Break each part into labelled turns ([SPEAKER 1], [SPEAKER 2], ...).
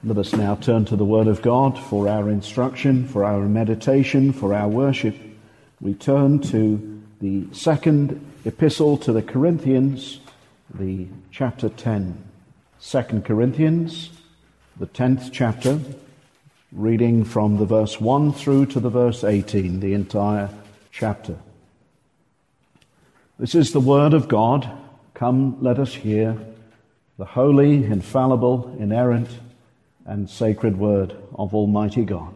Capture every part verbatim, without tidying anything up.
[SPEAKER 1] Let us now turn to the Word of God for our instruction, for our meditation, for our worship. We turn to the second epistle to the Corinthians, the chapter ten. Second Corinthians, the tenth chapter, reading from the verse one through to the verse eighteen, the entire chapter. This is the Word of God. Come, let us hear the holy, infallible, inerrant, and sacred word of Almighty God.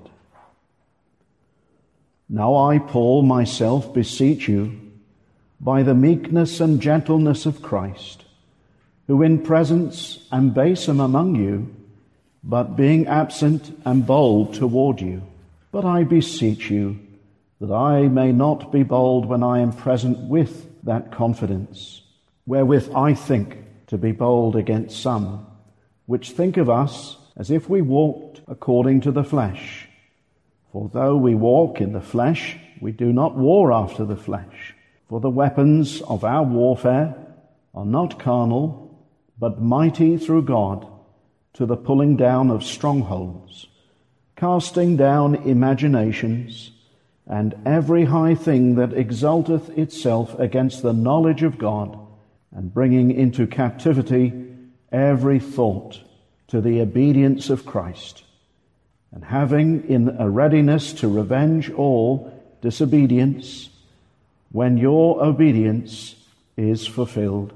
[SPEAKER 1] Now I, Paul, myself beseech you, by the meekness and gentleness of Christ, who in presence am base among you, but being absent am bold toward you. But I beseech you, that I may not be bold when I am present with that confidence, wherewith I think to be bold against some, which think of us as if we walked according to the flesh. For though we walk in the flesh, we do not war after the flesh. For the weapons of our warfare are not carnal, but mighty through God, to the pulling down of strongholds, casting down imaginations, and every high thing that exalteth itself against the knowledge of God, and bringing into captivity every thought to the obedience of Christ, and having in a readiness to revenge all disobedience when your obedience is fulfilled.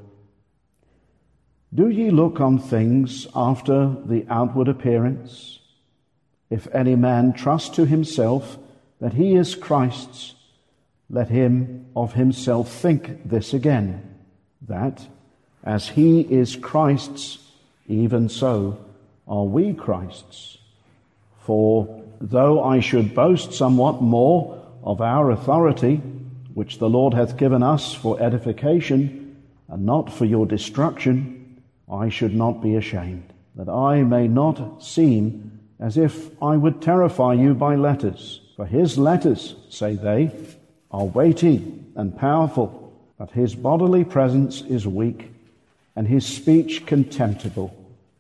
[SPEAKER 1] Do ye look on things after the outward appearance? If any man trust to himself that he is Christ's, let him of himself think this again, that as he is Christ's, even so are we Christ's. For though I should boast somewhat more of our authority, which the Lord hath given us for edification, and not for your destruction, I should not be ashamed, that I may not seem as if I would terrify you by letters. For his letters, say they, are weighty and powerful, but his bodily presence is weak, and his speech contemptible.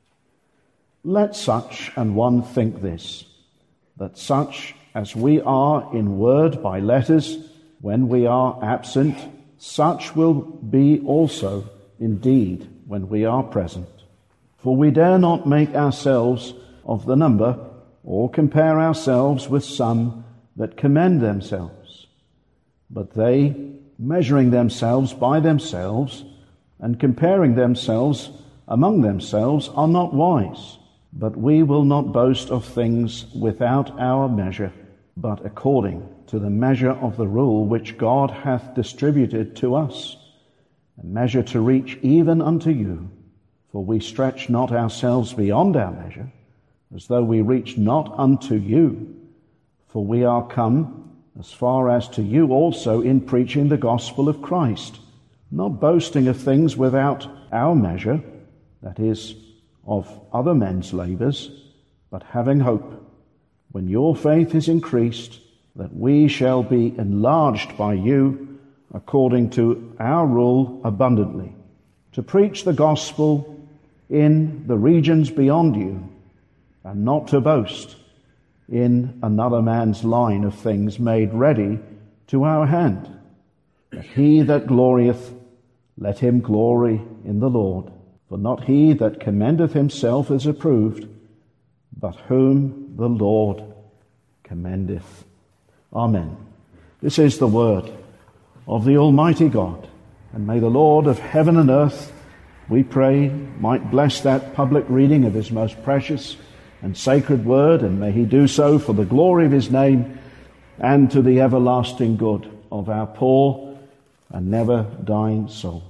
[SPEAKER 1] Let such an one think this, that such as we are in word by letters, when we are absent, such will be also in deed when we are present. For we dare not make ourselves of the number, or compare ourselves with some that commend themselves. But they, measuring themselves by themselves, and comparing themselves among themselves, are not wise. But we will not boast of things without our measure, but according to the measure of the rule which God hath distributed to us, a measure to reach even unto you. For we stretch not ourselves beyond our measure, as though we reached not unto you. For we are come as far as to you also in preaching the gospel of Christ, not boasting of things without our measure, that is, of other men's labours, but having hope, when your faith is increased, that we shall be enlarged by you according to our rule abundantly, to preach the gospel in the regions beyond you, and not to boast in another man's line of things made ready to our hand. But he that glorieth, let him glory in the Lord. For not he that commendeth himself is approved, but whom the Lord commendeth. Amen. This is the word of the Almighty God. And may the Lord of heaven and earth, we pray, might bless that public reading of his most precious and sacred word, and may he do so for the glory of his name and to the everlasting good of our poor and never dying souls.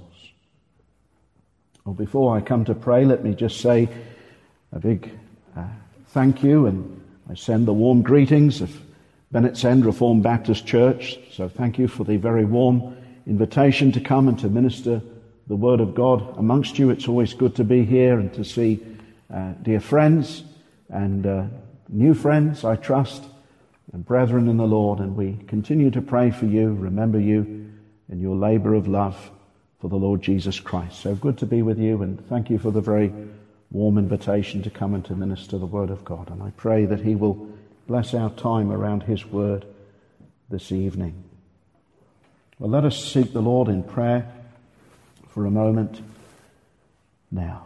[SPEAKER 1] Well, before I come to pray, let me just say a big uh, thank you, and I send the warm greetings of Bennett's End Reformed Baptist Church. So thank you for the very warm invitation to come and to minister the Word of God amongst you. It's always good to be here and to see uh, dear friends and uh, new friends, I trust, and brethren in the Lord. And we continue to pray for you, remember you in your labor of love for the Lord Jesus Christ. So good to be with you, and thank you for the very warm invitation to come and to minister the word of God. And I pray that he will bless our time around his word this evening. Well, let us seek the Lord in prayer for a moment now.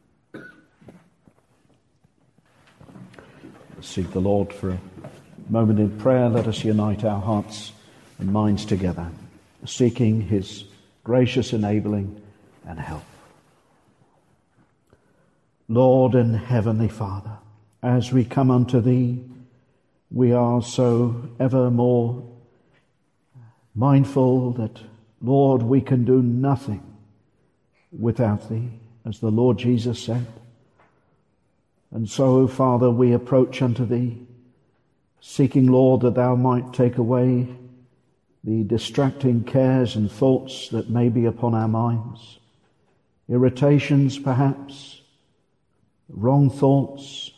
[SPEAKER 1] Seek the Lord for a moment in prayer. Let us unite our hearts and minds together, seeking his gracious enabling and help. Lord and Heavenly Father, as we come unto thee, we are so ever more mindful that, Lord, we can do nothing without thee, as the Lord Jesus said. And so, Father, we approach unto thee, seeking, Lord, that thou might take away the distracting cares and thoughts that may be upon our minds, irritations perhaps, wrong thoughts.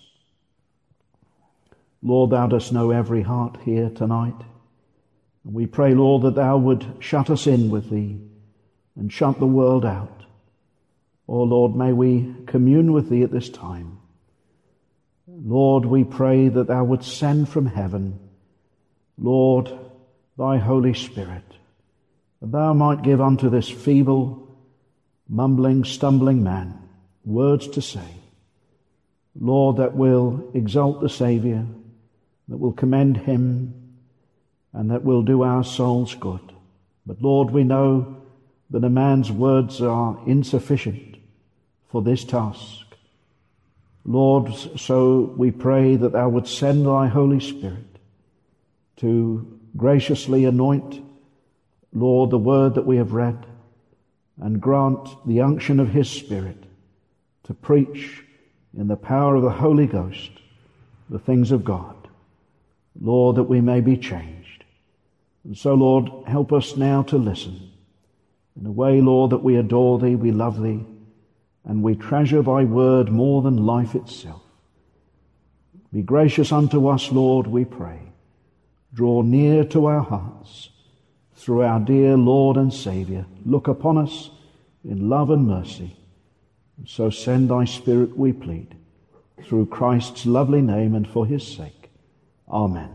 [SPEAKER 1] Lord, thou dost know every heart here tonight. And we pray, Lord, that thou would shut us in with thee and shut the world out. Oh, Lord, may we commune with thee at this time. Lord, we pray that thou wouldst send from heaven, Lord, thy Holy Spirit, that thou might give unto this feeble, mumbling, stumbling man words to say, Lord, that will exalt the Saviour, that will commend him, and that will do our souls good. But Lord, we know that a man's words are insufficient for this task. Lord, so we pray that thou wouldst send thy Holy Spirit to graciously anoint, Lord, the word that we have read, and grant the unction of his Spirit to preach in the power of the Holy Ghost the things of God. Lord, that we may be changed. And so, Lord, help us now to listen in a way, Lord, that we adore thee, we love thee, and we treasure thy word more than life itself. Be gracious unto us, Lord, we pray. Draw near to our hearts through our dear Lord and Saviour. Look upon us in love and mercy. And so send thy Spirit, we plead, through Christ's lovely name and for his sake. Amen.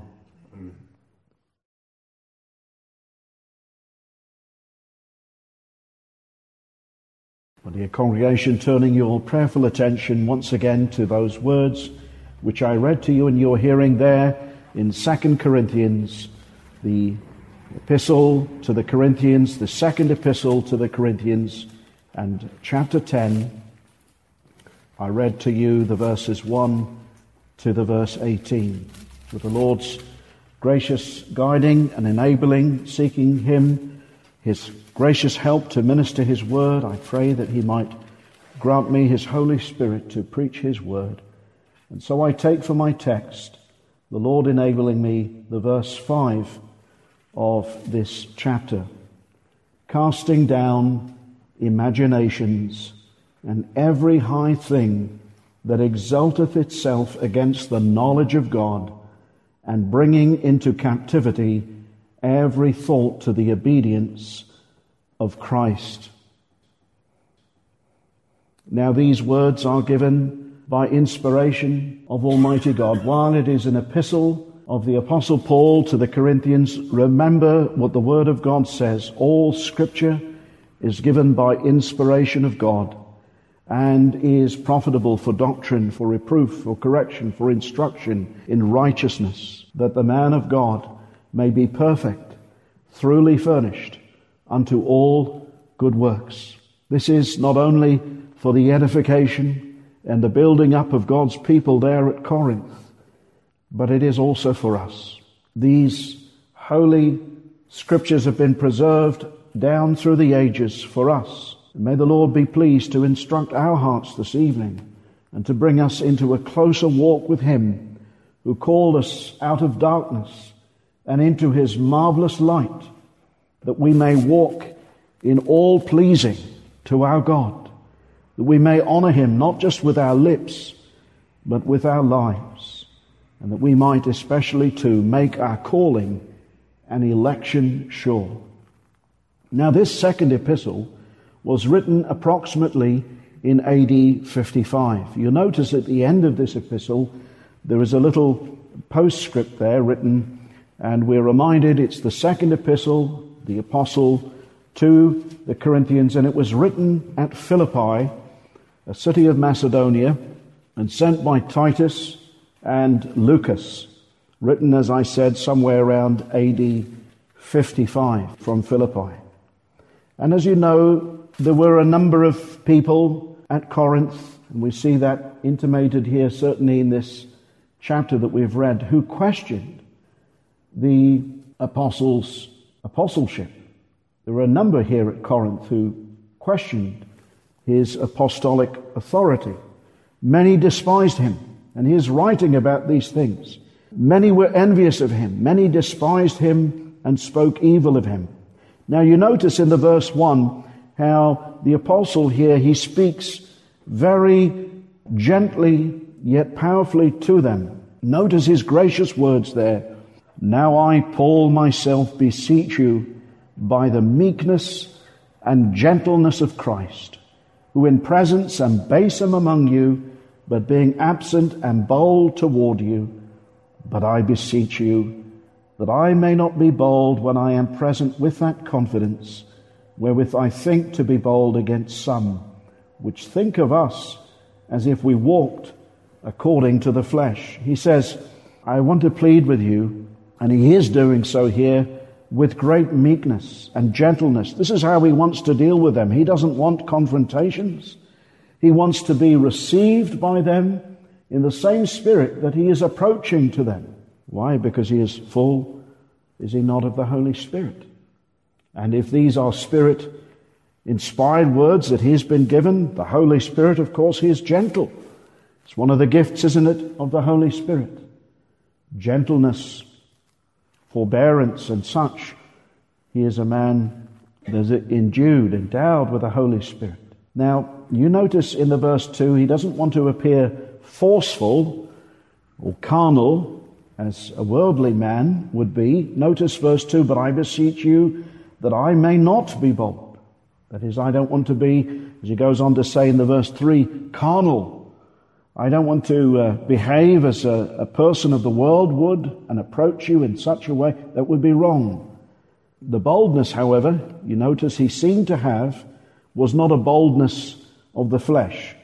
[SPEAKER 1] Well, dear congregation, turning your prayerful attention once again to those words which I read to you in your hearing there in Second Corinthians, the epistle to the Corinthians, the second epistle to the Corinthians, and chapter ten. I read to you the verses one to the verse eighteen. With the Lord's gracious guiding and enabling, seeking him, his gracious help to minister his word, I pray that he might grant me his Holy Spirit to preach his word. And so I take for my text, the Lord enabling me, the verse five of this chapter. Casting down imaginations and every high thing that exalteth itself against the knowledge of God, and bringing into captivity every thought to the obedience of Christ. Now these words are given by inspiration of Almighty God. While it is an epistle of the Apostle Paul to the Corinthians, remember what the Word of God says. All Scripture is given by inspiration of God and is profitable for doctrine, for reproof, for correction, for instruction in righteousness, that the man of God may be perfect, thoroughly furnished unto all good works. This is not only for the edification and the building up of God's people there at Corinth, but it is also for us. These holy scriptures have been preserved down through the ages for us. And may the Lord be pleased to instruct our hearts this evening and to bring us into a closer walk with him who called us out of darkness and into his marvelous light, that we may walk in all pleasing to our God, that we may honor him not just with our lips, but with our lives, and that we might especially too make our calling and election sure. Now this second epistle was written approximately in A D fifty-five. You'll notice at the end of this epistle, there is a little postscript there written, and we're reminded it's the second epistle, the apostle to the Corinthians, and it was written at Philippi, a city of Macedonia, and sent by Titus and Lucas, written, as I said, somewhere around A D fifty-five from Philippi. And as you know, there were a number of people at Corinth, and we see that intimated here, certainly in this chapter that we've read, who questioned the apostles' apostleship. There were a number here at Corinth who questioned his apostolic authority. Many despised him, and he is writing about these things. Many were envious of him. Many despised him and spoke evil of him. Now you notice in the verse one how the apostle here, he speaks very gently yet powerfully to them. Notice his gracious words there. Now I, Paul, myself beseech you by the meekness and gentleness of Christ, who in presence am base among you, but being absent am bold toward you. But I beseech you that I may not be bold when I am present with that confidence, wherewith I think to be bold against some, which think of us as if we walked according to the flesh. He says, I want to plead with you, and he is doing so here, with great meekness and gentleness. This is how he wants to deal with them. He doesn't want confrontations. He wants to be received by them in the same spirit that he is approaching to them. Why? Because he is full, is he not, of the Holy Spirit? And if these are Spirit-inspired words that he's been given, the Holy Spirit, of course, he is gentle. It's one of the gifts, isn't it, of the Holy Spirit? Gentleness, forbearance, and such. He is a man that is endued, endowed with the Holy Spirit. Now, you notice in the verse two, he doesn't want to appear forceful or carnal as a worldly man would be. Notice verse two, but I beseech you that I may not be bold. That is, I don't want to be, as he goes on to say in the verse three, carnal. I don't want to uh, behave as a, a person of the world would and approach you in such a way that would be wrong. The boldness, however, you notice he seemed to have, was not a boldness of the flesh.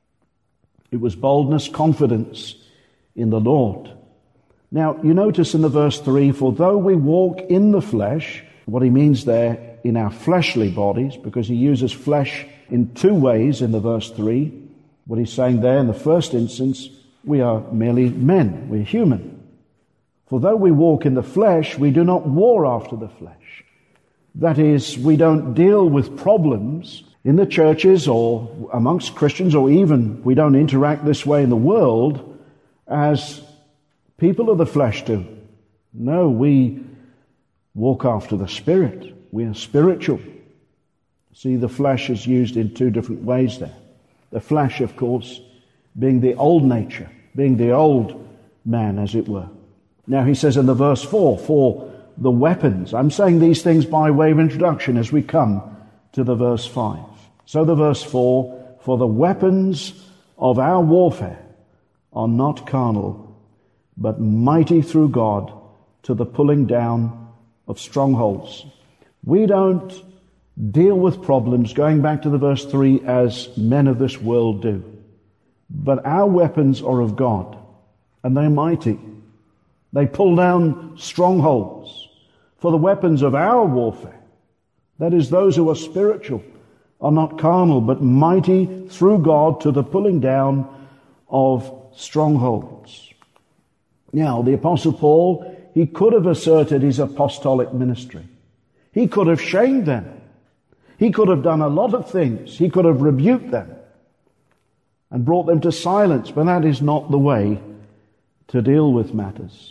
[SPEAKER 1] It was boldness, confidence in the Lord. Now, you notice in the verse three, for though we walk in the flesh, what he means there, in our fleshly bodies, because he uses flesh in two ways in the verse three. What he's saying there in the first instance, we are merely men, we're human. For though we walk in the flesh, we do not war after the flesh. That is, we don't deal with problems in the churches or amongst Christians, or even we don't interact this way in the world as people of the flesh do. No, we walk after the Spirit. We are spiritual. See, the flesh is used in two different ways there. The flesh, of course, being the old nature, being the old man, as it were. Now he says in the verse four, for the weapons. I'm saying these things by way of introduction as we come to the verse five. So the verse four, for the weapons of our warfare are not carnal, but mighty through God to the pulling down of strongholds. We don't deal with problems, going back to the verse three, as men of this world do. But our weapons are of God, and they're mighty. They pull down strongholds. For the weapons of our warfare, that is, those who are spiritual, are not carnal, but mighty through God to the pulling down of strongholds. Now, the Apostle Paul, he could have asserted his apostolic ministry. He could have shamed them. He could have done a lot of things. He could have rebuked them and brought them to silence, but that is not the way to deal with matters.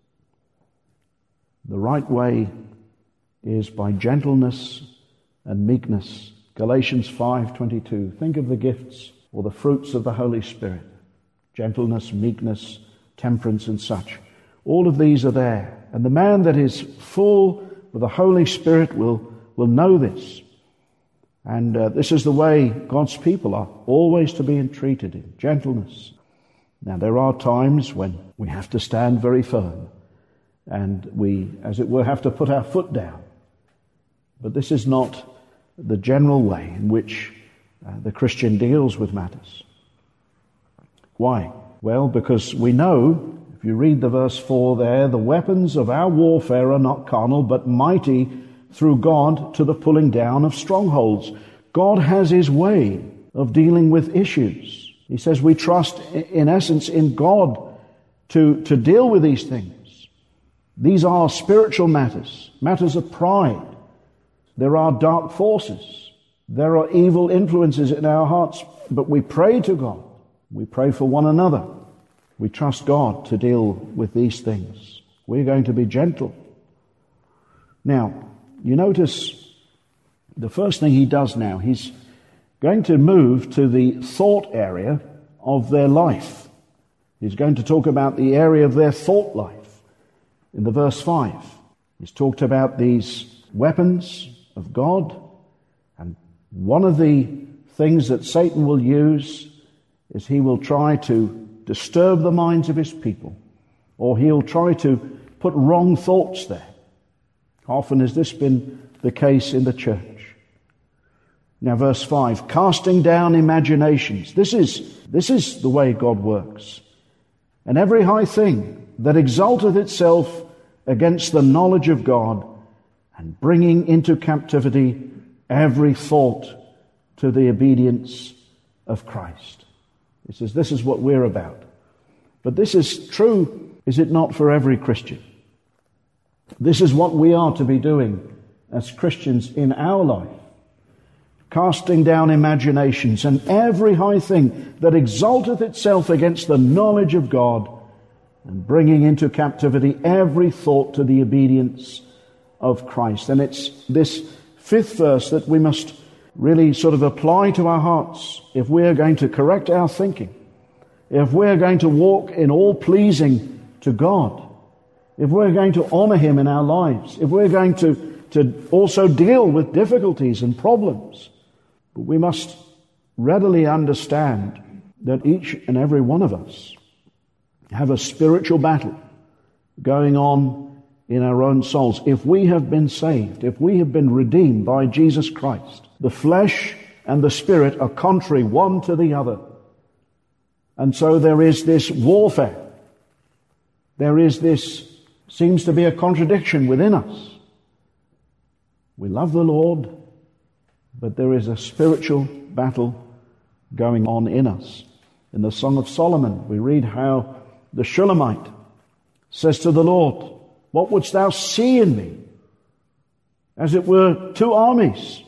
[SPEAKER 1] The right way is by gentleness and meekness. Galatians five twenty-two. Think of the gifts or the fruits of the Holy Spirit. Gentleness, meekness, temperance, and such. All of these are there. And the man that is full of the Holy Spirit will, will know this. And uh, this is the way God's people are always to be entreated, in gentleness. Now, there are times when we have to stand very firm, and we, as it were, have to put our foot down. But this is not the general way in which uh, the Christian deals with matters. Why? Well, because we know, if you read the verse four there, the weapons of our warfare are not carnal, but mighty through God to the pulling down of strongholds. God has his way of dealing with issues. He says we trust, in essence, in God to, to deal with these things. These are spiritual matters, matters of pride. There are dark forces. There are evil influences in our hearts, but we pray to God. We pray for one another. We trust God to deal with these things. We're going to be gentle. Now, you notice the first thing he does now, he's going to move to the thought area of their life. He's going to talk about the area of their thought life in the verse five. He's talked about these weapons of God, and one of the things that Satan will use is he will try to disturb the minds of his people, or he'll try to put wrong thoughts there. Often has this been the case in the church. Now, verse five, casting down imaginations. This is, this is the way God works. And every high thing that exalteth itself against the knowledge of God, and bringing into captivity every thought to the obedience of Christ. He says this is what we're about. But this is true, is it not, for every Christian? This is what we are to be doing as Christians in our life. Casting down imaginations and every high thing that exalteth itself against the knowledge of God, and bringing into captivity every thought to the obedience of Christ. And it's this fifth verse that we must really sort of apply to our hearts if we're going to correct our thinking, if we're going to walk in all pleasing to God, if we're going to honor him in our lives, if we're going to, to also deal with difficulties and problems. But we must readily understand that each and every one of us have a spiritual battle going on in our own souls. If we have been saved, if we have been redeemed by Jesus Christ, the flesh and the spirit are contrary one to the other. And so there is this warfare. There is this, seems to be a contradiction within us. We love the Lord, but there is a spiritual battle going on in us. In the Song of Solomon, we read how the Shulamite says to the Lord, "What wouldst thou see in me? As it were two armies,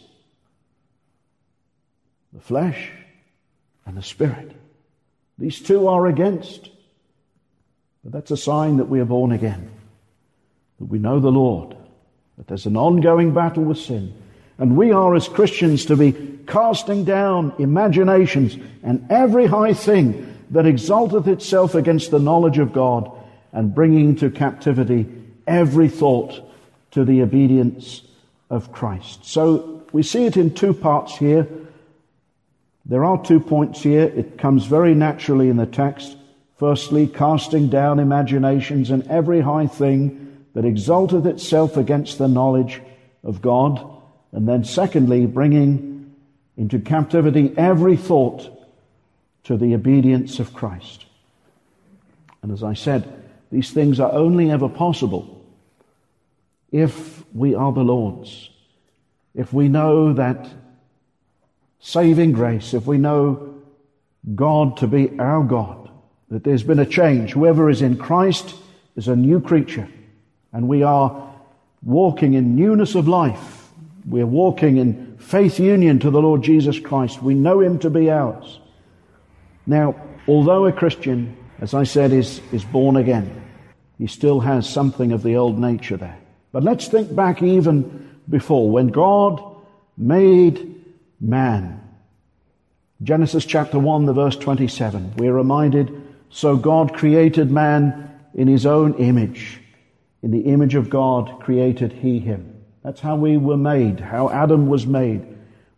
[SPEAKER 1] the flesh and the spirit." These two are against. But that's a sign that we are born again, that we know the Lord, that there's an ongoing battle with sin. And we are, as Christians, to be casting down imaginations and every high thing that exalteth itself against the knowledge of God, and bringing into captivity every thought to the obedience of Christ. So we see it in two parts here. There are two points here. It comes very naturally in the text. Firstly, casting down imaginations and every high thing that exalteth itself against the knowledge of God. And then secondly, bringing into captivity every thought to the obedience of Christ. And as I said, these things are only ever possible if we are the Lord's. If we know that saving grace, if we know God to be our God, that there's been a change. Whoever is in Christ is a new creature. And we are walking in newness of life. We're walking in faith union to the Lord Jesus Christ. We know him to be ours. Now, although a Christian, as I said, is, is born again, he still has something of the old nature there. But let's think back even before, when God made man. Genesis chapter one, the verse twenty-seven, we're reminded, so God created man in his own image. In the image of God created he him. That's how we were made, how Adam was made.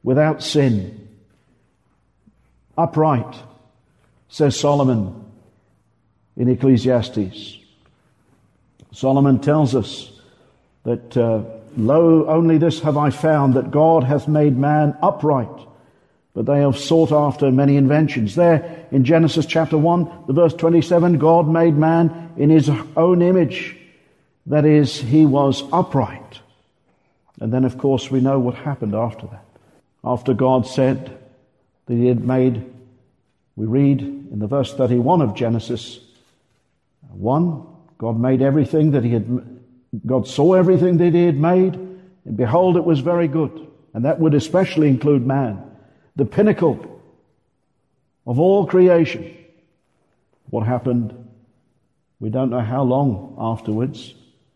[SPEAKER 1] without sin, upright, says Solomon in Ecclesiastes. Solomon tells us that, uh, lo, only this have I found, that God hath made man upright, but they have sought after many inventions. There in Genesis chapter one, the verse twenty-seven, God made man in his own image. That is, he was upright. And then, of course, we know what happened after that. After God said that he had made, we read in the verse thirty-one of Genesis one, God made everything that he had, God saw everything that he had made, and behold, it was very good. And that would especially include man, the pinnacle of all creation. What happened? We don't know how long afterwards,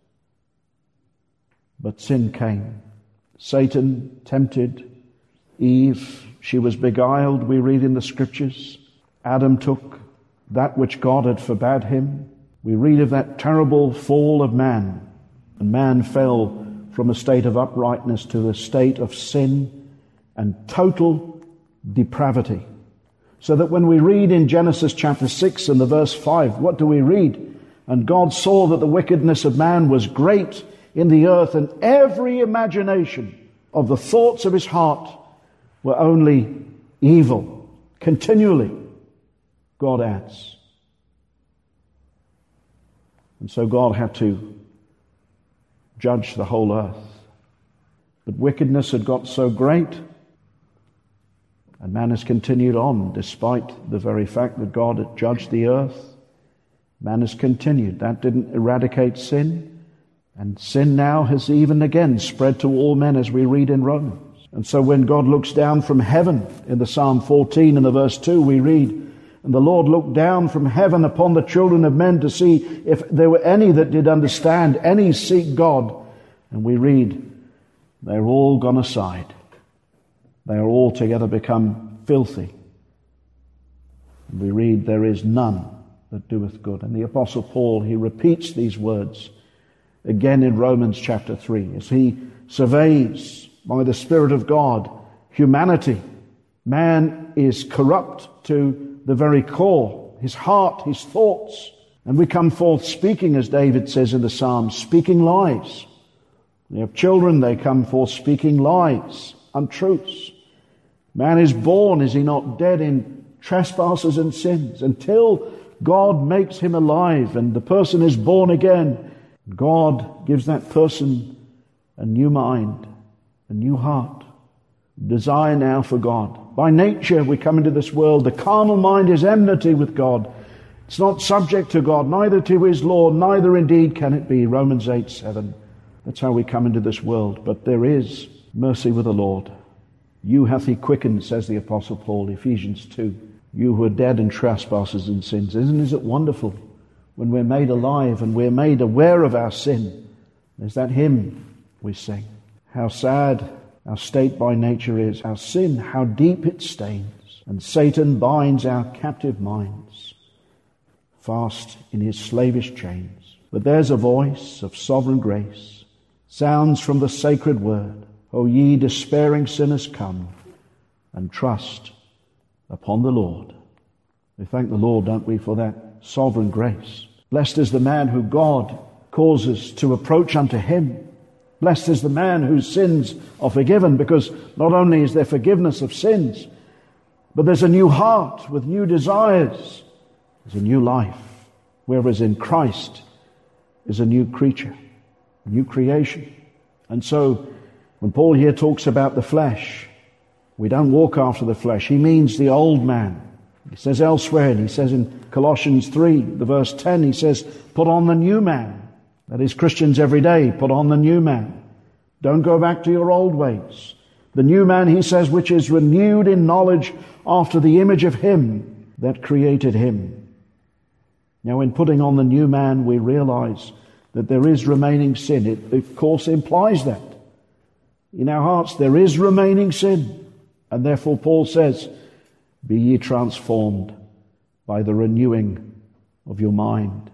[SPEAKER 1] but sin came. Satan tempted Eve. She was beguiled, we read in the Scriptures. Adam took that which God had forbade him. We read of that terrible fall of man. And man fell from a state of uprightness to a state of sin and total depravity. So that when we read in Genesis chapter six and the verse five, what do we read? And God saw that the wickedness of man was great in the earth, and every imagination of the thoughts of his heart were only evil. Continually, God adds. And so God had to judge the whole earth. But wickedness had got so great, and man has continued on despite the very fact that God had judged the earth. Man has continued. That didn't eradicate sin. And sin now has even again spread to all men, as we read in Romans. And so when God looks down from heaven, in the Psalm fourteen and the verse two, we read, and the Lord looked down from heaven upon the children of men to see if there were any that did understand, any seek God. And we read, they're all gone aside. They are all together become filthy. And we read, there is none that doeth good. And the Apostle Paul, he repeats these words again in Romans chapter three, as he surveys by the Spirit of God humanity. Man is corrupt to the very core, his heart, his thoughts. And we come forth speaking, as David says in the Psalms, speaking lies. We have children, they come forth speaking lies, untruths. Man is born, is he not, dead in trespasses and sins, until God makes him alive and the person is born again. God gives that person a new mind, a new heart, desire now for God. By nature, we come into this world, the carnal mind is enmity with God. It's not subject to God, neither to his law, neither indeed can it be. Romans eight seven. That's how we come into this world. But there is mercy with the Lord. You hath he quickened, says the Apostle Paul, Ephesians two. You who are dead in trespasses and sins. Isn't it wonderful when we're made alive and we're made aware of our sin? There's that hymn we sing. How sad our state by nature is, our sin, how deep it stains. And Satan binds our captive minds fast in his slavish chains. But there's a voice of sovereign grace, sounds from the sacred word. O ye despairing sinners, come and trust upon the Lord. We thank the Lord, don't we, for that sovereign grace. Blessed is the man who God causes to approach unto him. Blessed is the man whose sins are forgiven, because not only is there forgiveness of sins, but there's a new heart with new desires. There's a new life. Whereas in Christ is a new creature, a new creation. And so when Paul here talks about the flesh, we don't walk after the flesh. He means the old man. He says elsewhere, and he says in Colossians three, the verse ten, he says, put on the new man. That is, Christians every day, put on the new man. Don't go back to your old ways. The new man, he says, which is renewed in knowledge after the image of him that created him. Now, in putting on the new man, we realize that there is remaining sin. It, of course, implies that. In our hearts, there is remaining sin. And therefore, Paul says, be ye transformed by the renewing of your mind.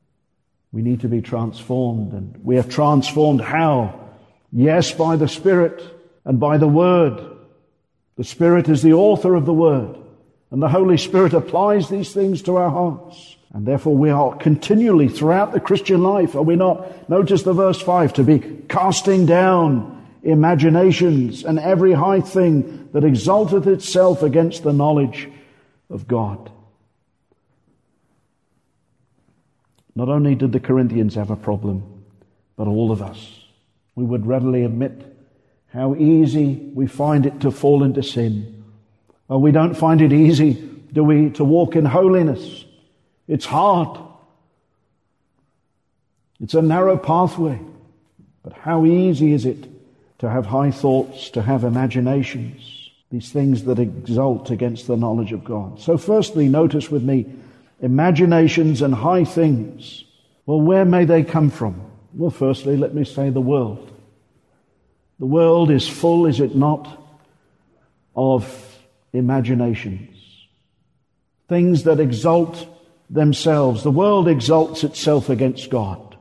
[SPEAKER 1] We need to be transformed. And we are transformed how? Yes, by the Spirit and by the Word. The Spirit is the author of the Word, and the Holy Spirit applies these things to our hearts. And therefore we are continually throughout the Christian life, are we not? Notice the verse five, to be casting down imaginations and every high thing that exalteth itself against the knowledge of God. Not only did the Corinthians have a problem, but all of us. We would readily admit how easy we find it to fall into sin. Oh, we don't find it easy, do we, to walk in holiness? It's hard. It's a narrow pathway. But how easy is it to have high thoughts, to have imaginations, these things that exalt against the knowledge of God. So firstly, notice with me, imaginations and high things. Well, where may they come from? Well, firstly, let me say the world. The world is full, is it not, of imaginations. Things that exalt themselves. The world exalts itself against God.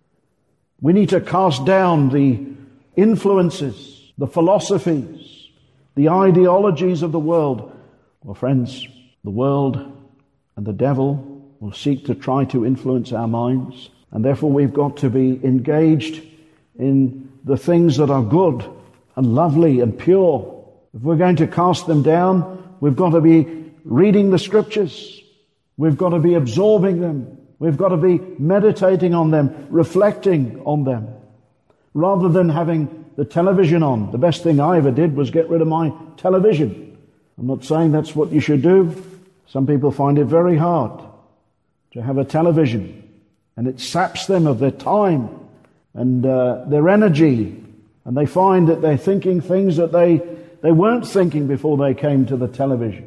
[SPEAKER 1] We need to cast down the influences, the philosophies, the ideologies of the world. Well, friends, the world and the devil will seek to try to influence our minds, and therefore we've got to be engaged in the things that are good and lovely and pure. If we're going to cast them down, we've got to be reading the Scriptures. We've got to be absorbing them. We've got to be meditating on them, reflecting on them, rather than having the television on. The best thing I ever did was get rid of my television. I'm not saying that's what you should do. Some people find it very hard to have a television, and it saps them of their time and uh, their energy, and they find that they're thinking things that they, they weren't thinking before they came to the television.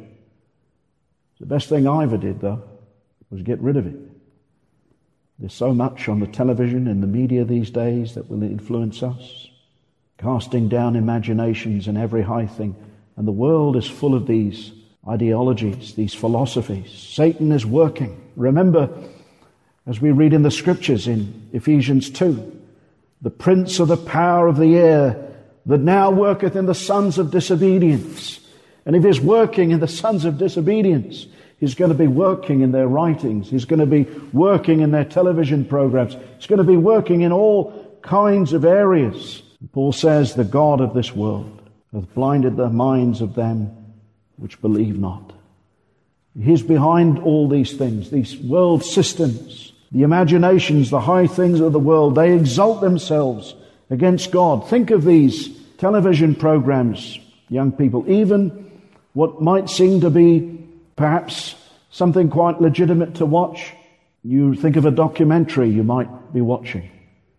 [SPEAKER 1] The best thing I ever did, though, was get rid of it. There's so much on the television and the media these days that will influence us, casting down imaginations and every high thing. And the world is full of these ideologies, these philosophies. Satan is working. Remember, as we read in the Scriptures in Ephesians two, the prince of the power of the air that now worketh in the sons of disobedience. And if he's working in the sons of disobedience, he's going to be working in their writings. He's going to be working in their television programs. He's going to be working in all kinds of areas. Paul says, the God of this world hath blinded the minds of them which believe not. He's behind all these things, these world systems, the imaginations, the high things of the world. They exalt themselves against God. Think of these television programs, young people, even what might seem to be perhaps something quite legitimate to watch. You think of a documentary you might be watching,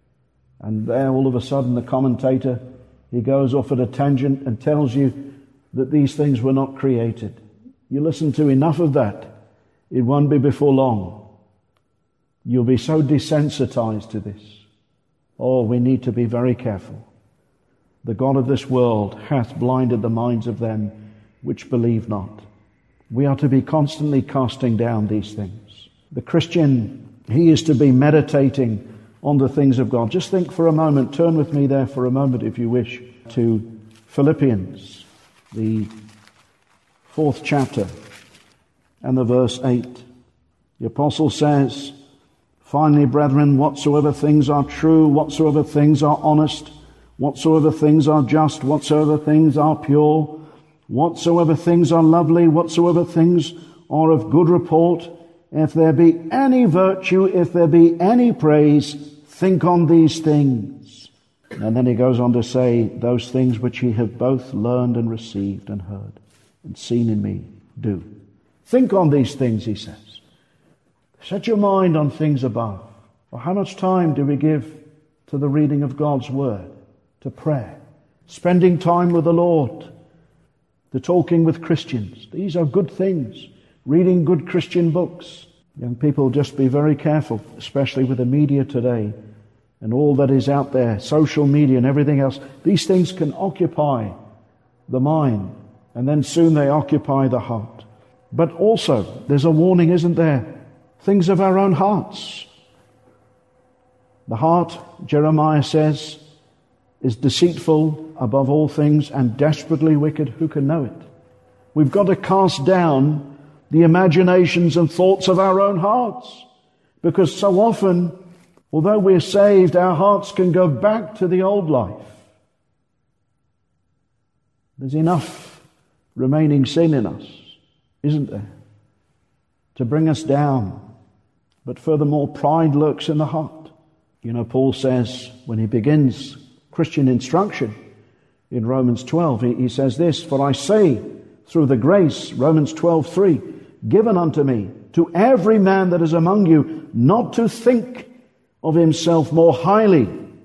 [SPEAKER 1] and there all of a sudden the commentator, he goes off at a tangent and tells you that these things were not created. You listen to enough of that, it won't be before long. You'll be so desensitized to this. Oh, we need to be very careful. The God of this world hath blinded the minds of them which believe not. We are to be constantly casting down these things. The Christian, he is to be meditating on the things of God. Just think for a moment, turn with me there for a moment if you wish, to Philippians, the fourth chapter and the verse eight. The apostle says, finally, brethren, whatsoever things are true, whatsoever things are honest, whatsoever things are just, whatsoever things are pure, whatsoever things are lovely, whatsoever things are of good report, if there be any virtue, if there be any praise, think on these things. And then he goes on to say, those things which ye have both learned and received and heard and seen in me, do. Think on these things, he says. Set your mind on things above. Well, how much time do we give to the reading of God's Word, to prayer, spending time with the Lord, to talking with Christians? These are good things. Reading good Christian books. Young people, just be very careful, especially with the media today and all that is out there, social media and everything else. These things can occupy the mind, and then soon they occupy the heart. But also, there's a warning, isn't there? Things of our own hearts. The heart, Jeremiah says, is deceitful above all things and desperately wicked. Who can know it? We've got to cast down the imaginations and thoughts of our own hearts, because so often, although we're saved, our hearts can go back to the old life. There's enough remaining sin in us, isn't there, to bring us down. But furthermore, pride lurks in the heart. You know, Paul says when he begins Christian instruction in Romans twelve, he, he says this, "For I say, through the grace," Romans twelve three, "given unto me, to every man that is among you, not to think of himself more highly."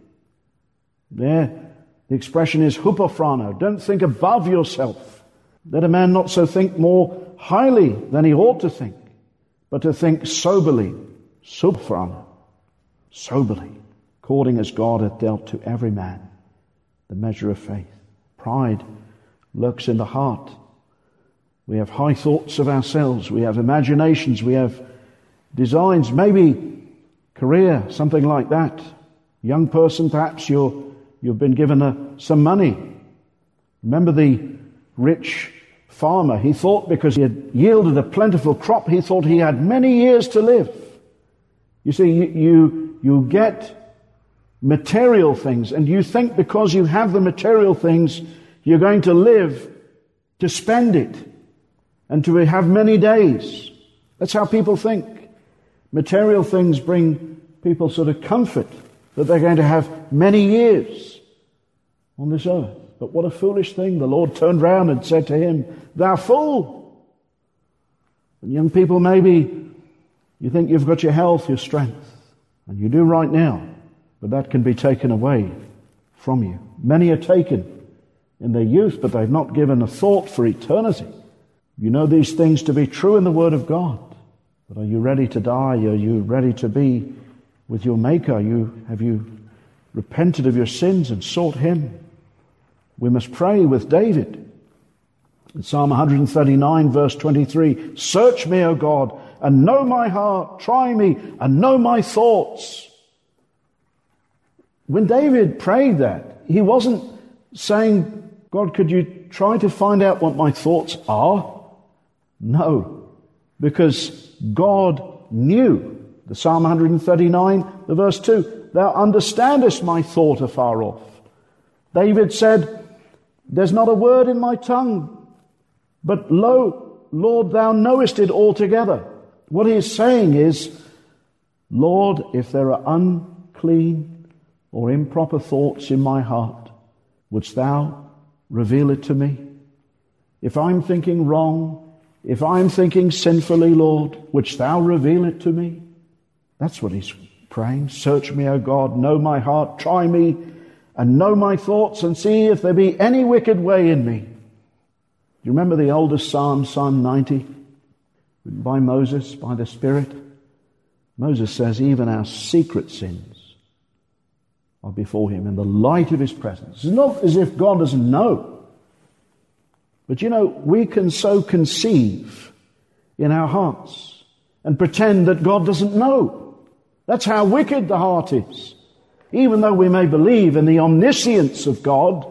[SPEAKER 1] There, the expression is hupofrano. Don't think above yourself. Let a man not so think more highly than he ought to think, but to think soberly, subfrano, soberly, according as God hath dealt to every man the measure of faith. Pride lurks in the heart. We have high thoughts of ourselves. We have imaginations. We have designs. Maybe career, something like that. Young person, perhaps you're, you've been given a, some money. Remember the rich farmer. He thought because he had yielded a plentiful crop, he thought he had many years to live. You see, you, you, you get material things, and you think because you have the material things, you're going to live to spend it and to have many days. That's how people think. Material things bring people sort of comfort that they're going to have many years on this earth. But what a foolish thing. The Lord turned round and said to him, "Thou fool!" And young people, maybe you think you've got your health, your strength, and you do right now, but that can be taken away from you. Many are taken in their youth, but they've not given a thought for eternity. You know these things to be true in the Word of God, but are you ready to die? Are you ready to be with your Maker? You, have you repented of your sins and sought Him? We must pray with David. In Psalm one thirty-nine, verse twenty-three, "Search me, O God, and know my heart. Try me, and know my thoughts." When David prayed that, he wasn't saying, "God, could you try to find out what my thoughts are?" No, because God knew. The Psalm one thirty-nine, the verse two, "Thou understandest my thought afar off." David said, "There's not a word in my tongue, but lo, Lord, thou knowest it altogether." What he is saying is, "Lord, if there are unclean or improper thoughts in my heart, wouldst thou reveal it to me? If I'm thinking wrong, if I'm thinking sinfully, Lord, wouldst thou reveal it to me?" That's what he's praying. "Search me, O God, know my heart, try me, and know my thoughts, and see if there be any wicked way in me." Do you remember the oldest psalm, Psalm ninety, written by Moses, by the Spirit? Moses says, even our secret sins are before him in the light of his presence. It's not as if God doesn't know. But you know, we can so conceive in our hearts and pretend that God doesn't know. That's how wicked the heart is. Even though we may believe in the omniscience of God,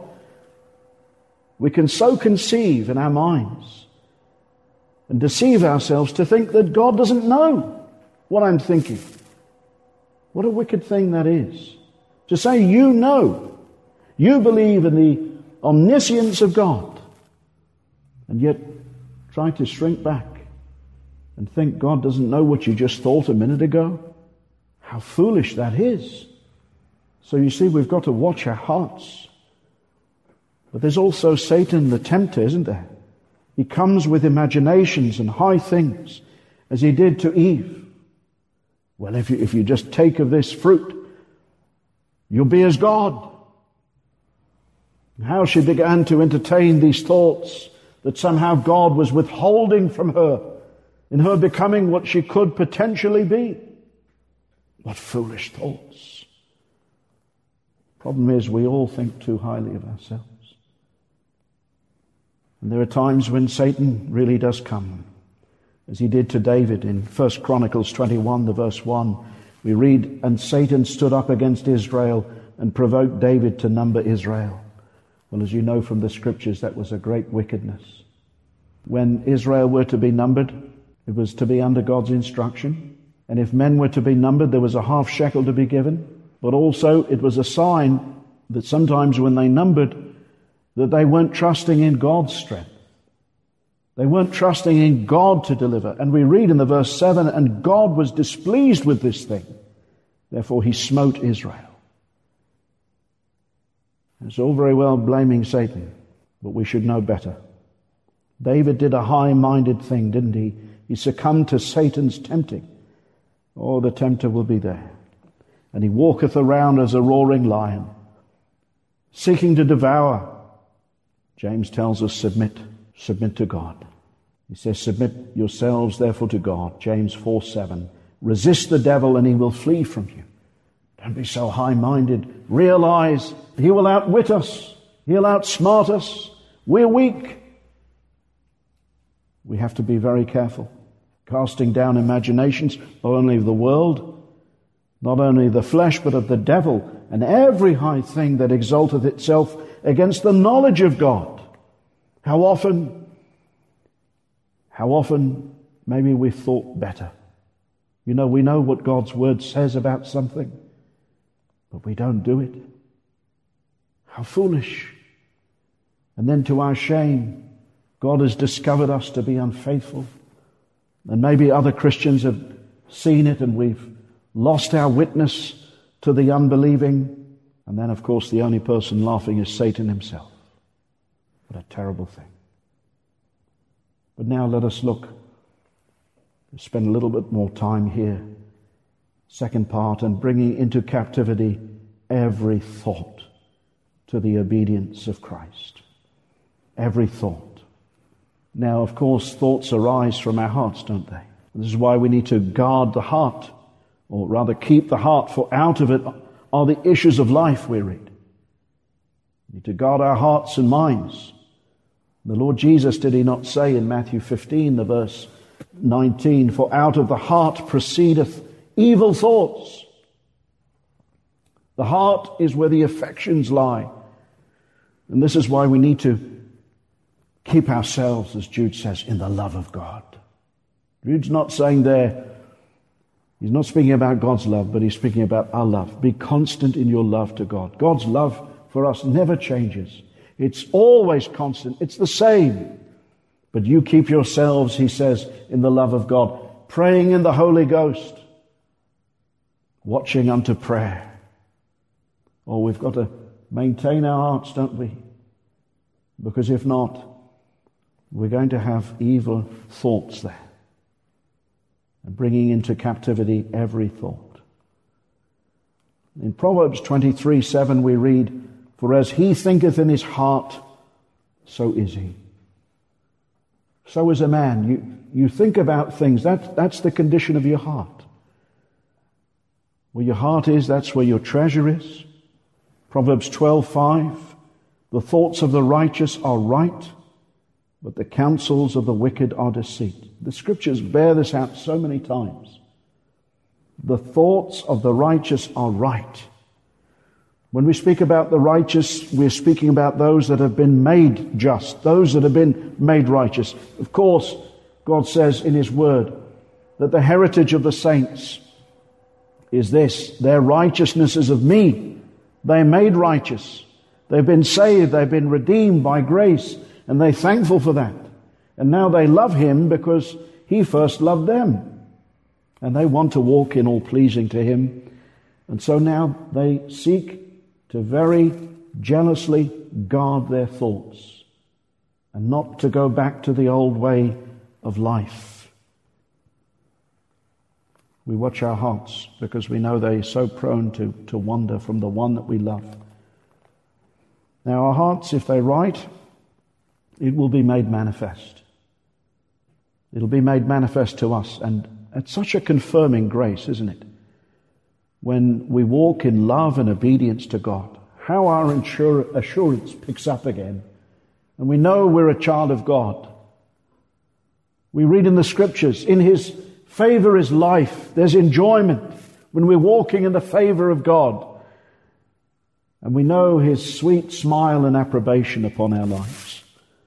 [SPEAKER 1] we can so conceive in our minds and deceive ourselves to think that God doesn't know what I'm thinking. What a wicked thing that is. To say you know, you believe in the omniscience of God, and yet try to shrink back and think God doesn't know what you just thought a minute ago. How foolish that is. So you see, we've got to watch our hearts. But there's also Satan, the tempter, isn't there? He comes with imaginations and high things, as he did to Eve. Well, if you, if you just take of this fruit, you'll be as God. And how she began to entertain these thoughts that somehow God was withholding from her in her becoming what she could potentially be. What foolish thoughts. Problem is, we all think too highly of ourselves. And there are times when Satan really does come, as he did to David in First Chronicles twenty-one, the verse one. We read, "And Satan stood up against Israel and provoked David to number Israel. Well, as you know from the scriptures, that was a great wickedness. When Israel were to be numbered, it was to be under God's instruction. And if men were to be numbered, there was a half shekel to be given. But also it was a sign that sometimes when they numbered, that they weren't trusting in God's strength. They weren't trusting in God to deliver. And we read in the verse seven, and God was displeased with this thing. Therefore he smote Israel. It's all very well blaming Satan, but we should know better. David did a high-minded thing, didn't he? He succumbed to Satan's tempting. Oh, the tempter will be there. And he walketh around as a roaring lion, seeking to devour. James tells us, submit, submit to God. He says, submit yourselves therefore to God. James four seven. Resist the devil and he will flee from you. Don't be so high-minded. Realize he will outwit us. He'll outsmart us. We're weak. We have to be very careful. Casting down imaginations, not only of the world, not only the flesh, but of the devil, and every high thing that exalteth itself against the knowledge of God. How often, how often maybe we've thought better. You know, we know what God's word says about something, but we don't do it. How foolish. And then to our shame, God has discovered us to be unfaithful. And maybe other Christians have seen it and we've lost our witness to the unbelieving. And then, of course, the only person laughing is Satan himself. What a terrible thing. But now let us look, spend a little bit more time here. Second part, and bringing into captivity every thought to the obedience of Christ. Every thought. Now, of course, thoughts arise from our hearts, don't they? This is why we need to guard the heart, or rather keep the heart, for out of it are the issues of life, we read. We need to guard our hearts and minds. The Lord Jesus, did he not say in Matthew fifteen, the verse nineteen, for out of the heart proceedeth evil thoughts. The heart is where the affections lie. And this is why we need to keep ourselves, as Jude says, in the love of God. Jude's not saying there, he's not speaking about God's love, but he's speaking about our love. Be constant in your love to God. God's love for us never changes. It's always constant. It's the same. But you keep yourselves, he says, in the love of God, praying in the Holy Ghost, watching unto prayer. Oh, we've got to maintain our hearts, don't we? Because if not, we're going to have evil thoughts there. And bringing into captivity every thought. In Proverbs twenty-three seven we read, for as he thinketh in his heart, so is he. So is a man. You, you think about things. That, that's the condition of your heart. Where your heart is, that's where your treasure is. Proverbs twelve five, the thoughts of the righteous are right, but the counsels of the wicked are deceit. The scriptures bear this out so many times. The thoughts of the righteous are right. When we speak about the righteous, we're speaking about those that have been made just, those that have been made righteous. Of course, God says in his word that the heritage of the saints is this: their righteousness is of me. They're made righteous. They've been saved. They've been redeemed by grace. And they're thankful for that. And now they love him because he first loved them. And they want to walk in all pleasing to him. And so now they seek to very jealously guard their thoughts and not to go back to the old way of life. We watch our hearts because we know they're so prone to, to wander from the one that we love. Now our hearts, if they're right, it will be made manifest. It'll be made manifest to us. And it's such a confirming grace, isn't it? When we walk in love and obedience to God, how our insur- assurance picks up again. And we know we're a child of God. We read in the scriptures, in his favor is life. There's enjoyment when we're walking in the favor of God. And we know his sweet smile and approbation upon our lives.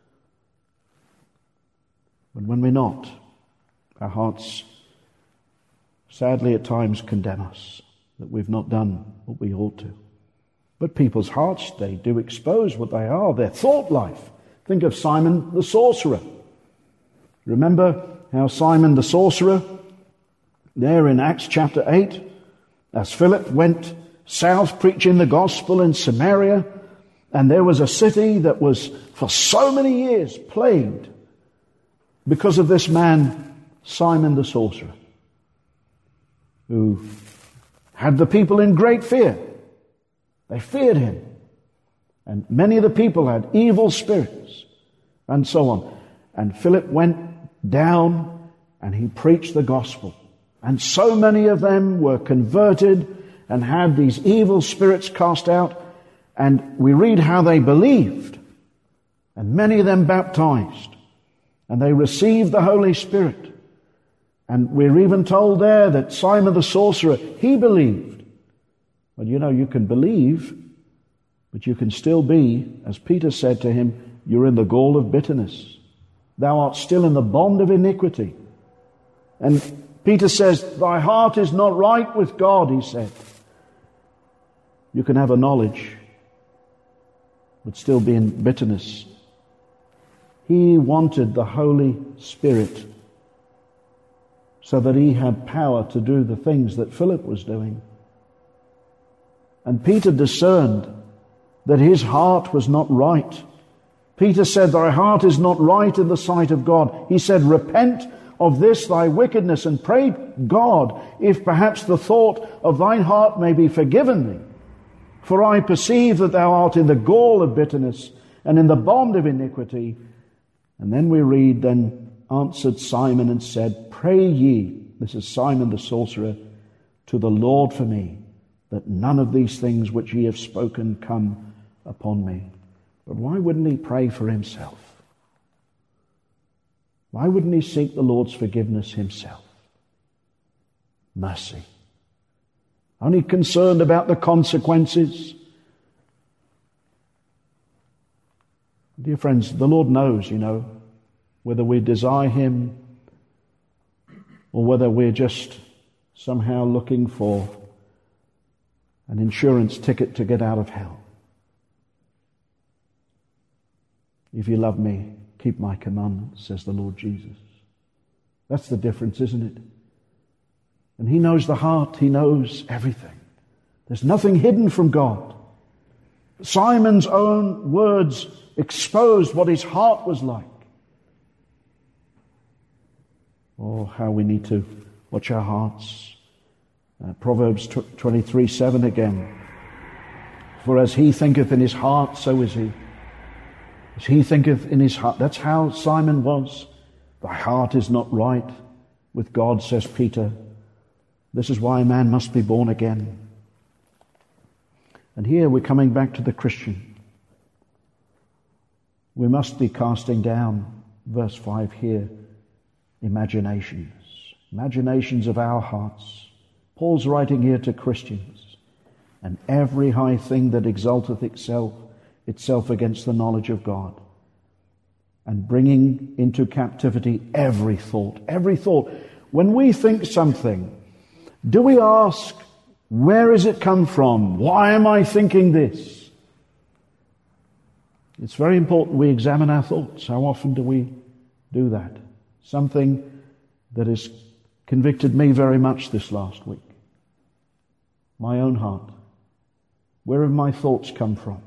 [SPEAKER 1] But when we're not, our hearts sadly at times condemn us that we've not done what we ought to. But people's hearts, they do expose what they are, their thought life. Think of Simon the sorcerer. Remember how Simon the sorcerer, there in Acts chapter eight, as Philip went south preaching the gospel in Samaria, and there was a city that was for so many years plagued because of this man, Simon the sorcerer, who had the people in great fear. They feared him. And many of the people had evil spirits and so on. And Philip went down and he preached the gospel. And so many of them were converted and had these evil spirits cast out. And we read how they believed. And many of them baptized. And they received the Holy Spirit. And we're even told there that Simon the sorcerer, he believed. Well, you know, you can believe, but you can still be, as Peter said to him, you're in the gall of bitterness. Thou art still in the bond of iniquity. And Peter says, thy heart is not right with God, he said. You can have a knowledge, but still be in bitterness. He wanted the Holy Spirit so that he had power to do the things that Philip was doing. And Peter discerned that his heart was not right. Peter said, thy heart is not right in the sight of God. He said, repent of this thy wickedness and pray God, if perhaps the thought of thine heart may be forgiven thee. For I perceive that thou art in the gall of bitterness and in the bond of iniquity. And then we read, then answered Simon and said, pray ye, this is Simon the sorcerer, to the Lord for me, that none of these things which ye have spoken come upon me. But why wouldn't he pray for himself? Why wouldn't he seek the Lord's forgiveness himself? Mercy. Only concerned about the consequences. Dear friends, the Lord knows, you know, whether we desire him or whether we're just somehow looking for an insurance ticket to get out of hell. If you love me, keep my commandments, says the Lord Jesus. That's the difference, isn't it? And he knows the heart. He knows everything. There's nothing hidden from God. Simon's own words exposed what his heart was like. Oh, how we need to watch our hearts. Uh, Proverbs twenty-three seven again. For as he thinketh in his heart, so is he. As he thinketh in his heart. That's how Simon was. Thy heart is not right with God, says Peter. This is why a man must be born again. And here we're coming back to the Christian. We must be casting down, verse five here, imaginations. Imaginations of our hearts. Paul's writing here to Christians. And every high thing that exalteth itself, itself against the knowledge of God. And bringing into captivity every thought. Every thought. When we think something, do we ask, where has it come from? Why am I thinking this? It's very important we examine our thoughts. How often do we do that? Something that has convicted me very much this last week. My own heart. Where have my thoughts come from?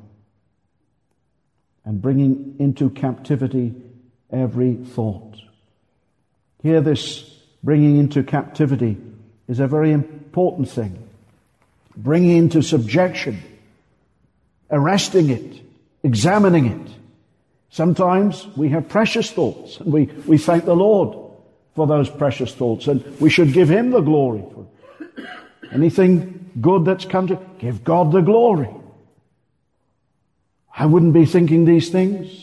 [SPEAKER 1] And bringing into captivity every thought. Here, this bringing into captivity is a very important thing. Bringing into subjection, arresting it, examining it. Sometimes we have precious thoughts, and we, we thank the Lord for those precious thoughts, and we should give him the glory for it. Anything good that's come to, give God the glory. I wouldn't be thinking these things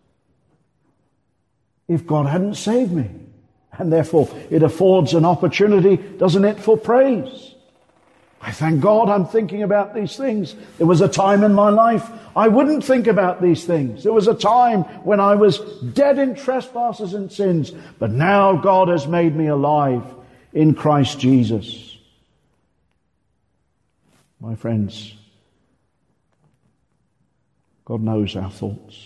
[SPEAKER 1] if God hadn't saved me. And therefore, it affords an opportunity, doesn't it, for praise. I thank God I'm thinking about these things. There was a time in my life I wouldn't think about these things. There was a time when I was dead in trespasses and sins. But now God has made me alive in Christ Jesus. My friends, God knows our thoughts.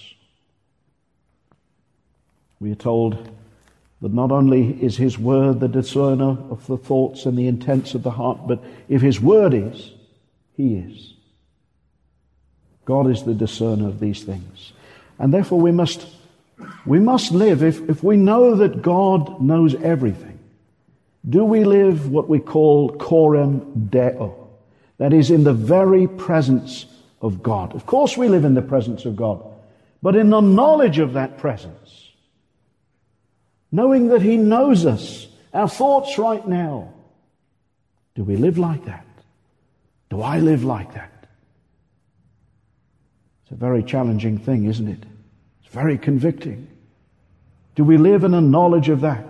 [SPEAKER 1] We are told that not only is His Word the discerner of the thoughts and the intents of the heart, but if His Word is, He is. God is the discerner of these things. And therefore we must we must live, if, if we know that God knows everything, do we live what we call coram Deo? That is, in the very presence of God. Of course we live in the presence of God, but in the knowledge of that presence, knowing that He knows us, our thoughts right now. Do we live like that? Do I live like that? It's a very challenging thing, isn't it? It's very convicting. Do we live in a knowledge of that?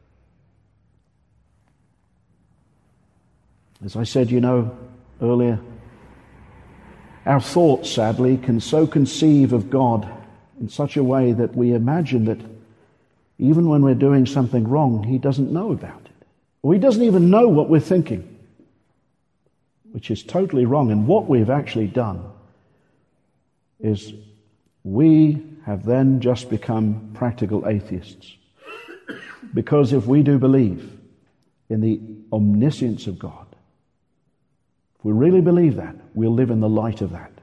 [SPEAKER 1] As I said, you know, earlier, our thoughts, sadly, can so conceive of God in such a way that we imagine that even when we're doing something wrong, He doesn't know about it. Or He doesn't even know what we're thinking, which is totally wrong. And what we've actually done is we have then just become practical atheists. Because if we do believe in the omniscience of God, if we really believe that, we'll live in the light of that.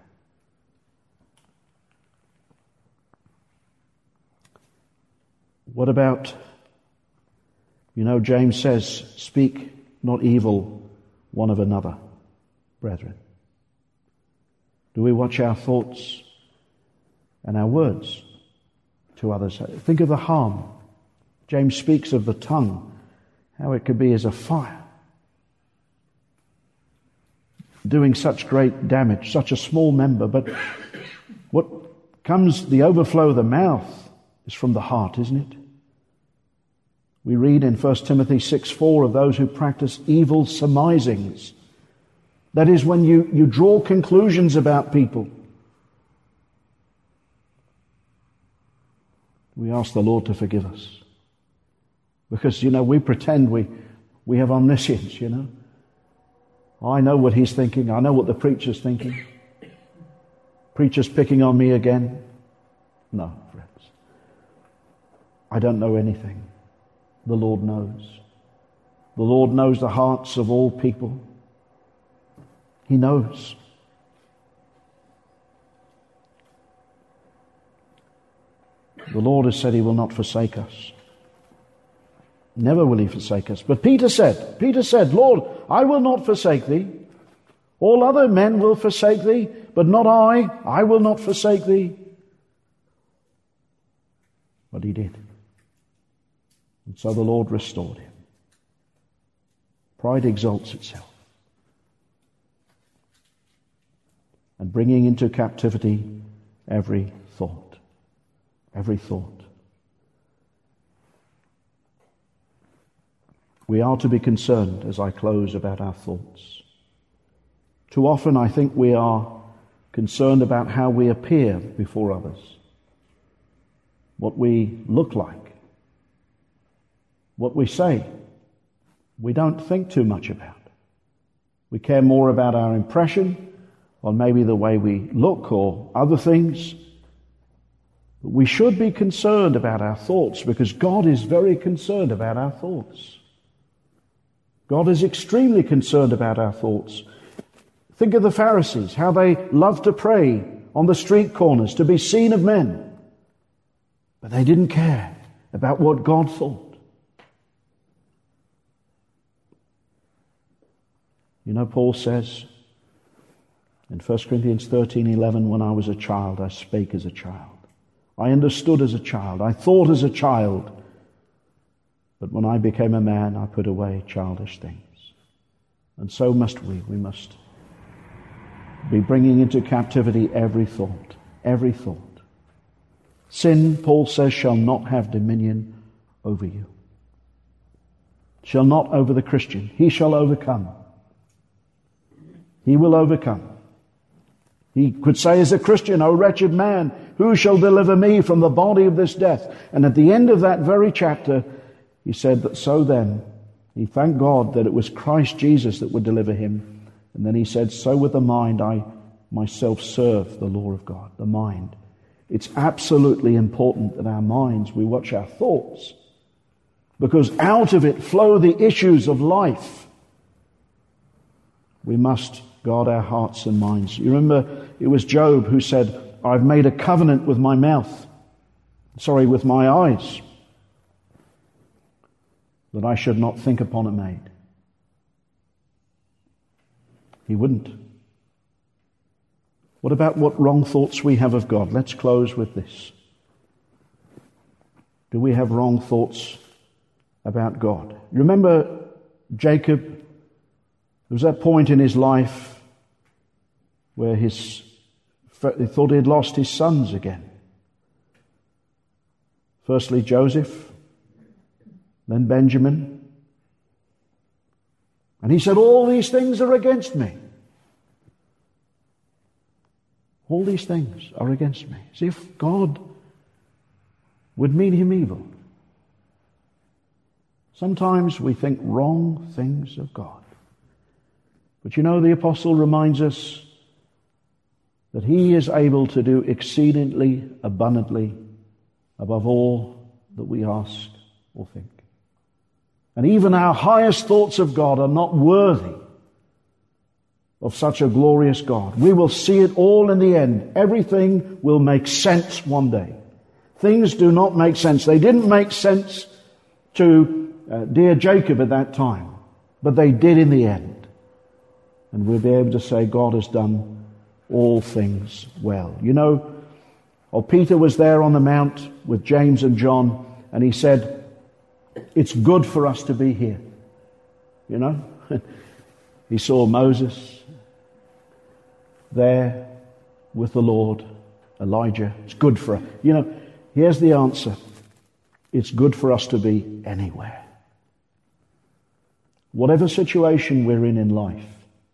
[SPEAKER 1] What about, you know, James says, speak not evil one of another, brethren. Do we watch our thoughts and our words to others? Think of the harm. James speaks of the tongue, how it could be as a fire, doing such great damage, such a small member. But what comes, the overflow of the mouth is from the heart, isn't it? We read in First Timothy six four of those who practice evil surmisings. That is, when you, you draw conclusions about people. We ask the Lord to forgive us. Because, you know, we pretend we, we have omniscience, you know. I know what he's thinking. I know what the preacher's thinking. Preacher's picking on me again. No, friends. I don't know anything. The Lord knows. The Lord knows the hearts of all people. He knows. The Lord has said He will not forsake us. Never will He forsake us. But Peter said, Peter said, Lord, I will not forsake Thee. All other men will forsake Thee, but not I. I will not forsake Thee. But he did. And so the Lord restored him. Pride exalts itself. And bringing into captivity every thought. Every thought. We are to be concerned, as I close, about our thoughts. Too often I think we are concerned about how we appear before others. What we look like. What we say. We don't think too much about. We care more about our impression, or maybe the way we look, or other things. But we should be concerned about our thoughts, because God is very concerned about our thoughts. God is extremely concerned about our thoughts. Think of the Pharisees, how they loved to pray on the street corners to be seen of men. But they didn't care about what God thought. You know, Paul says in First Corinthians thirteen eleven, when I was a child, I spake as a child. I understood as a child. I thought as a child. But when I became a man, I put away childish things. And so must we. We must be bringing into captivity every thought. Every thought. Sin, Paul says, shall not have dominion over you. Shall not over the Christian. He shall overcome. He will overcome. He could say as a Christian, "O wretched man, who shall deliver me from the body of this death?" And at the end of that very chapter, he said that so then, he thanked God that it was Christ Jesus that would deliver him. And then he said, "So with the mind I myself serve the law of God." The mind. It's absolutely important that our minds, we watch our thoughts, because out of it flow the issues of life. We must guard our hearts and minds. You remember, it was Job who said, "I've made a covenant with my mouth, sorry, with my eyes, that I should not think upon a maid." He wouldn't. What about what wrong thoughts we have of God? Let's close with this. Do we have wrong thoughts about God? Remember Jacob? There was that point in his life where his, he thought he had lost his sons again. Firstly Joseph, then Benjamin. And he said, "All these things are against me. All these things are against me." As if God would mean him evil. Sometimes we think wrong things of God. But you know, the apostle reminds us that he is able to do exceedingly abundantly above all that we ask or think. And even our highest thoughts of God are not worthy of such a glorious God. We will see it all in the end. Everything will make sense one day. Things do not make sense. They didn't make sense to uh, dear Jacob at that time, but they did in the end. And we'll be able to say God has done all things well. You know, oh, Peter was there on the mount with James and John, and he said, "It's good for us to be here." You know, he saw Moses there with the Lord, Elijah. It's good for us. You know, here's the answer. It's good for us to be anywhere. Whatever situation we're in in life,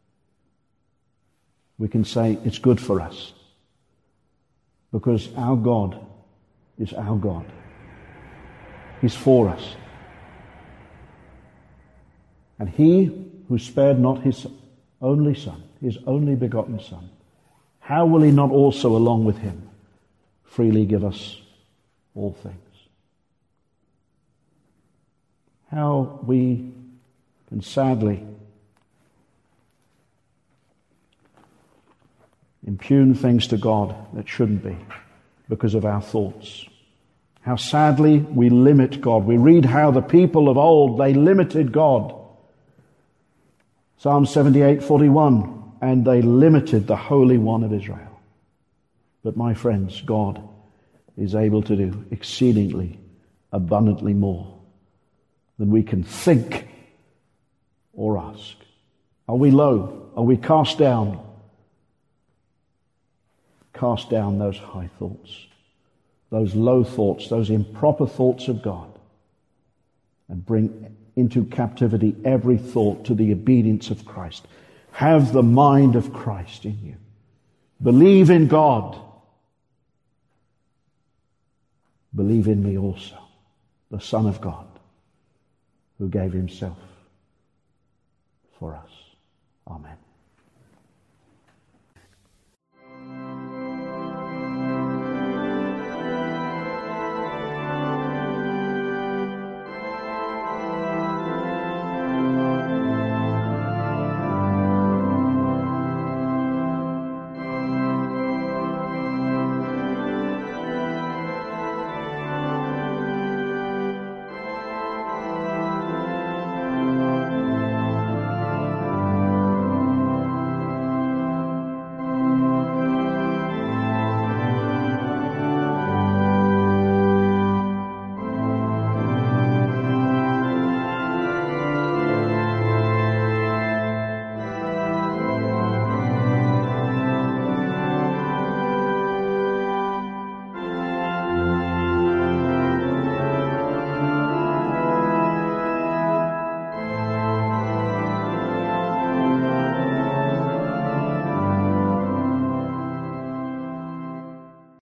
[SPEAKER 1] we can say it's good for us, because our God is our God. He's for us. And he who spared not his only Son, his only begotten Son, how will he not also along with him freely give us all things? How we can sadly impugn things to God that shouldn't be because of our thoughts. How sadly we limit God. We read how the people of old, they limited God. Psalm seventy-eight forty-one, and they limited the Holy One of Israel. But my friends, God is able to do exceedingly abundantly more than we can think or ask. Are we low? Are we cast down? Cast down those high thoughts, those low thoughts, those improper thoughts of God, and bring into captivity every thought to the obedience of Christ. Have the mind of Christ in you. Believe in God. Believe in me also, the Son of God, who gave himself for us. Amen.